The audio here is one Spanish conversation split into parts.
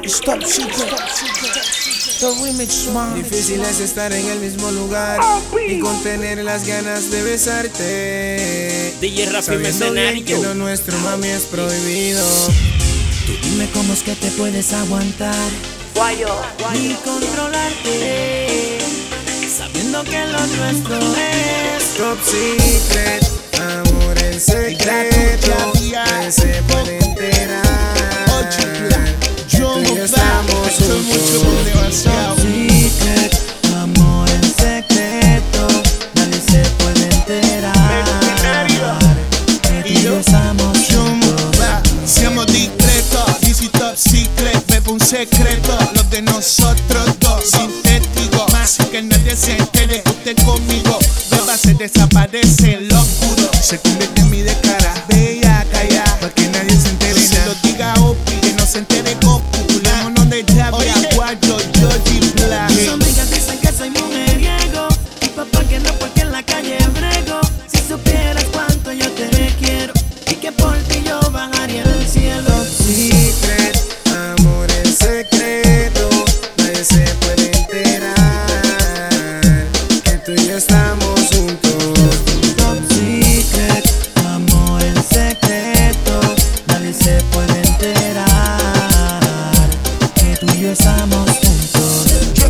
Stop Secret, the remix, man. Difícil es estar en el mismo lugar y contener las ganas de besarte. DJ Rafi Sabiendo bien Mercenario que lo nuestro, mami, es prohibido. Tú dime cómo es que te puedes aguantar y controlarte, sabiendo que lo nuestro es Top Secret, amor en secreto. Nadie se puede enterar. Tú y yo estamos juntos. Top secret, amor en secreto. Nadie se puede enterar que tú y yo estamos juntos. Seamos discretos, DC Top Secret, bebo un secreto, los de nosotros dos, sintético, más que nadie se entere, usted conmigo, beba se desaparece en lo oscuro, se convierte en mi de cara, bella, calla, pa' que nadie se entere, no se lo diga Opi, que no se entere Goku, la mono de llave, aguardo, Georgie Black. Mis amigas dicen que soy mujeriego, y papá que no porque en la calle brego. Si supieras cuánto yo te quiero y que por ti yo bajaría del cielo. Top Secret, amor en secreto. Nadie se puede enterar que tú y yo estamos juntos. Top secret, amor en secreto. Nadie se puede enterar que tú y yo estamos juntos.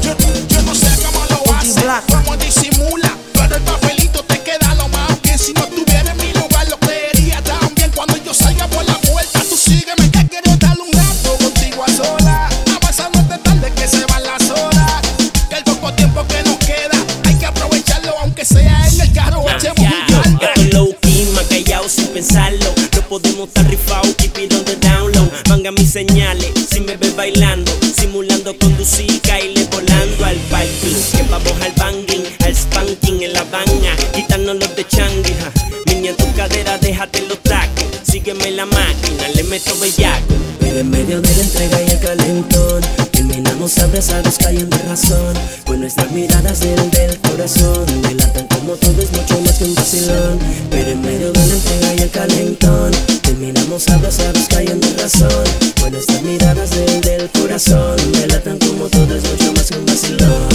Yo no sé cómo lo hace, Black. cómo disimula, pero el papelito te queda lo más bien. Si no estuviera en mi lugar lo creería también. Cuando yo salga por la puerta, tú sígueme que quiero dar un rato contigo a sola. Avanzando de tarde que se van las horas, que el poco tiempo que nos queda hay que aprovecharlo, aunque sea en el carro. Echemos un Yo estoy low key, más callado sin pensarlo. No podemos estar rifados, keep it on the download. Manga mis señales, si me ves bailando, simulando conducir, caile volando al parking. Que vamos al banging, al spanking en la banga, quitarnos los de changi. Niña, en tu cadera déjate los tacos, sígueme la máquina, le meto bellaco. Pero en medio de la entrega y el calentón, terminamos abrazados cayendo en razón. Pues nuestras miradas del corazón delatan como todo es mucho más que un vacilón. Pero en medio de la entrega y el calentón, terminamos abrazados cayendo en razón. Pues nuestras miradas del corazón delatan como todo es mucho más que un vacilón.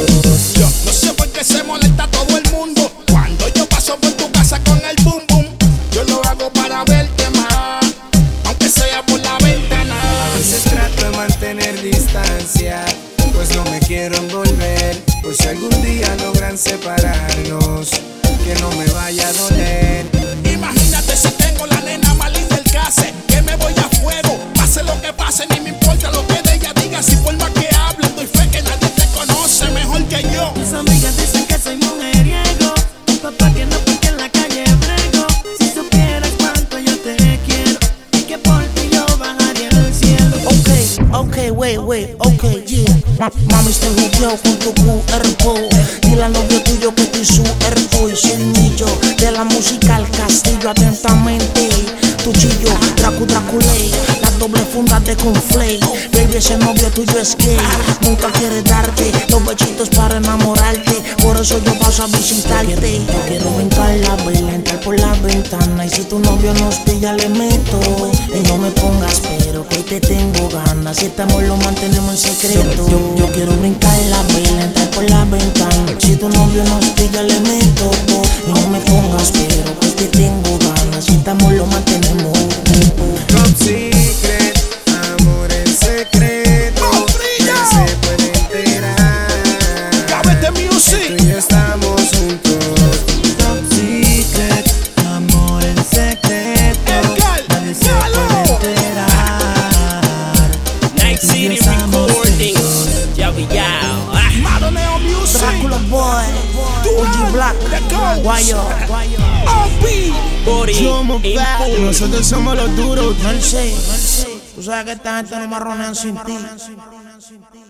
Yo no sé por qué se molesta todo el mundo cuando yo paso por tu casa con el boom boom. Yo lo hago para verte más, aunque sea por la ventana. A veces trato de mantener distancia, pues no me quiero envolver. Pues si algún día logran separarnos, que no me vaya a doler. Imagínate si tengo la nena más linda del case, que me voy a fuego, pase lo que pase, ni me importa lo que de ella diga. Si por más que hable, doy fe que nadie te conoce mejor que yo. Mis amigas dicen que soy mujeriego, y papá que no porque en la calle brego. Si supieras cuánto yo te quiero y que por ti yo bajaría del cielo. Okay, wait, okay, yeah. Mami, estoy jugueado con tu cuerpo. Dile al novio tuyo que estoy su herbo y soy niño de la música al castillo. Atentamente, tu chillo, Draculé, las dobles fundas de conflay. Baby, ese novio tuyo es gay, nunca quiere darte los bechitos para enamorarte. Por eso yo paso a visitarte. Yo quiero brincar la vela, entrar por la ventana. Y si tu novio nos pilla, le meto. Y no me pongas pero que te tengo ganas. Si este amor lo mantenemos en secreto. Yo quiero brincar la vela, entrar por la ventana. Si tu novio nos pilla, le meto. Y no me pongas pero que te tengo ganas. Si este amor lo mantenemos. Top Secret, amor en secreto. Nadie se puede enterar Cabete que Music. tú y yo estamos juntos. Top secret, amor en secreto. Nadie se puede enterar. Night City Recording, yao. Madoneo Music. Dracula Boy, OG Black, Guayo, Opi. Body, Somos back. input. Nosotros somos los duros. Mercedes. Tú sabes que esta gente no marronean sin ti.